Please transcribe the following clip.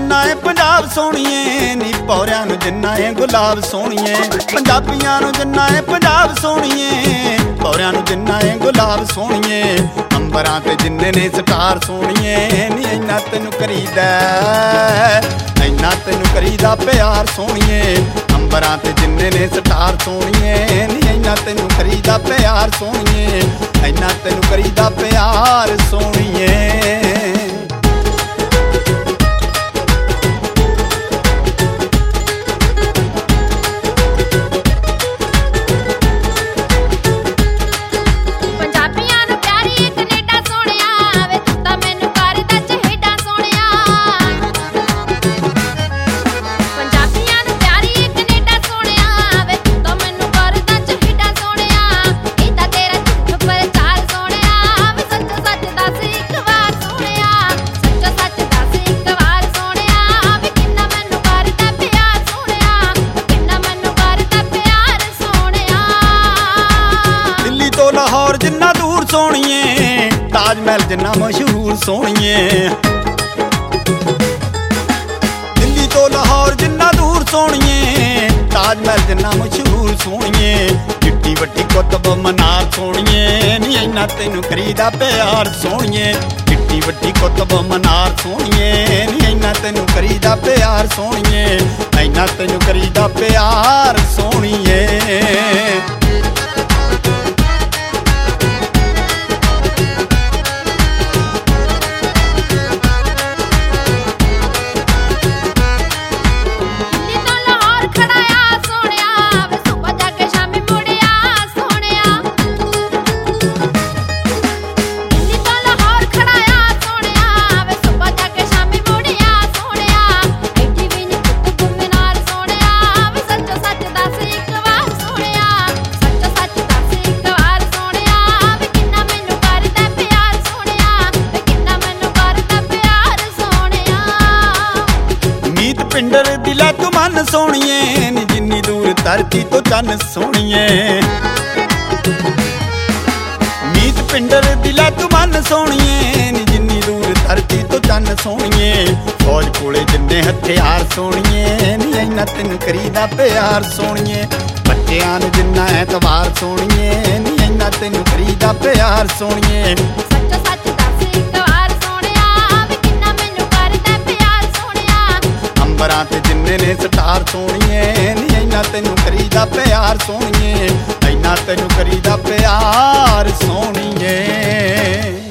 ਜਿੰਨਾ ਏ ਪੰਜਾਬ ਸੋਹਣੀਏ ਨੀ ਪੌਰਿਆਂ ਨੂੰ ਜਿੰਨਾ ਏ ਗੁਲਾਬ ਸੋਹਣੀਏ ਪੰਜਾਬੀਆਂ ਨੂੰ ਜਿੰਨਾ ਏ ਪੰਜਾਬ ਸੋਹਣੀਏ ਪੌਰਿਆਂ ਨੂੰ ਜਿੰਨਾ ਏ ਗੁਲਾਬ ਸੋਹਣੀਏ ਅੰਬਰਾਂ ਤੇ ਜਿੰਨੇ ਨੇ ਸਟਾਰ ਸੋਹਣੀਏ ਨੀ ਇੰਨਾ ਤੈਨੂੰ ਕਰੀਦਾ ਇੰਨਾ ਤੈਨੂੰ ਕਰੀਦਾ ਪਿਆਰ ਸੋਹਣੀਏ ਅੰਬਰਾਂ ਤੇ ਜਿੰਨੇ ਨੇ ਸਟਾਰ ਸੋਹਣੀਏ ਨੀ ਇੰਨਾ ਤੈਨੂੰ ਕਰੀਦਾ ਪਿਆਰ ਸੋਹਣੀਏ ਇੰਨਾ ਤੈਨੂੰ ਕਰੀਦਾ ਪਿਆਰ ਸੋਹਣੀਏ ਲਾਹੌਰ ਜਿੰਨਾ ਦੂਰ ਸੋਹਣੀਏ ਤਾਜ ਮਹਿਲ ਜਿੰਨਾ ਮਸ਼ਹੂਰ ਸੋਹਣੀਏ ਦਿੱਲੀ ਤੋਂ ਲਾਹੌਰ ਜਿੰਨਾ ਦੂਰ ਸੋਹਣੀਏ ਤਾਜ ਮਹਿਲ ਜਿੰਨਾ ਮਸ਼ਹੂਰ ਸੋਹਣੀਏ ਚਿੱਟੀ ਵੱਡੀ ਕੁਤਬ ਮਨਾਰ ਸੋਹਣੀਏ ਨੀ ਇੰਨਾ ਤੈਨੂੰ ਕਰੀਦਾ ਪਿਆਰ ਸੋਹਣੀਏ ਚਿੱਟੀ ਵੱਡੀ ਕੁਤਬ ਮਨਾਰ ਸੋਹਣੀਏ ਨੀ ਇੰਨਾ ਤੈਨੂੰ ਕਰੀਦਾ ਪਿਆਰ ਸੋਹਣੀਏ ਇੰਨਾ ਤੈਨੂੰ ਕਰੀਦਾ ਪਿਆਰ ਸੋਹਣੀਏ ਪਿੰਡਰ ਦਿਲਾ ਤੂੰ ਮਨ ਸੋਹਣੀਏ ਨੀ ਜਿੰਨੀ ਦੂਰ ਧਰਤੀ ਤੋਂ ਚੰਨ ਸੋਹਣੀਏ ਮੀਤ ਪਿੰਡਰ ਦਿਲਾ ਤੂੰ ਮਨ ਸੋਹਣੀਏ ਨੀ ਜਿੰਨੀ ਦੂਰ ਧਰਤੀ ਤੋਂ ਚੰਨ ਸੋਹਣੀਏ ਫੌਜ ਕੋਲੇ ਜਿੰਨੇ ਹਥਿਆਰ ਸੋਹਣੀਏ ਨੀ ਇੰਨਾ ਤੈਨੂੰ ਕਰੀਦਾ ਪਿਆਰ ਸੋਹਣੀਏ ਬੱਚਿਆਂ ਨੂੰ ਜਿੰਨਾ ਐਤਵਾਰ ਸੋਹਣੀਏ ਨੀ ਇੰਨਾ ਤੈਨੂੰ ਕਰੀਦਾ ਪਿਆਰ ਸੋਹਣੀਏ ਸੱਚ ਸੱਚ ਦੱਸ ਇੱਕ ਵਾਰ ਸੋਹਣਿਆ ਵੇ ਕਿੰਨਾ ਮੈਨੂੰ ਕਰਦਾ ਪਿਆਰ ਸੋਹਣਿਆ ਅੰਬਰਾਂ ਤੇ ਜਿੰਨੇ ਨੇ ਸਟਾਰ ਸੋਹਣੀਏ ਨੀ ਇੰਨਾ ਤੈਨੂੰ ਕਰੀਦਾ ਪਿਆਰ ਸੋਹਣੀਏ ਇੰਨਾ ਤੈਨੂੰ ਕਰੀਦਾ ਪਿਆਰ ਸੋਹਣੀਏ।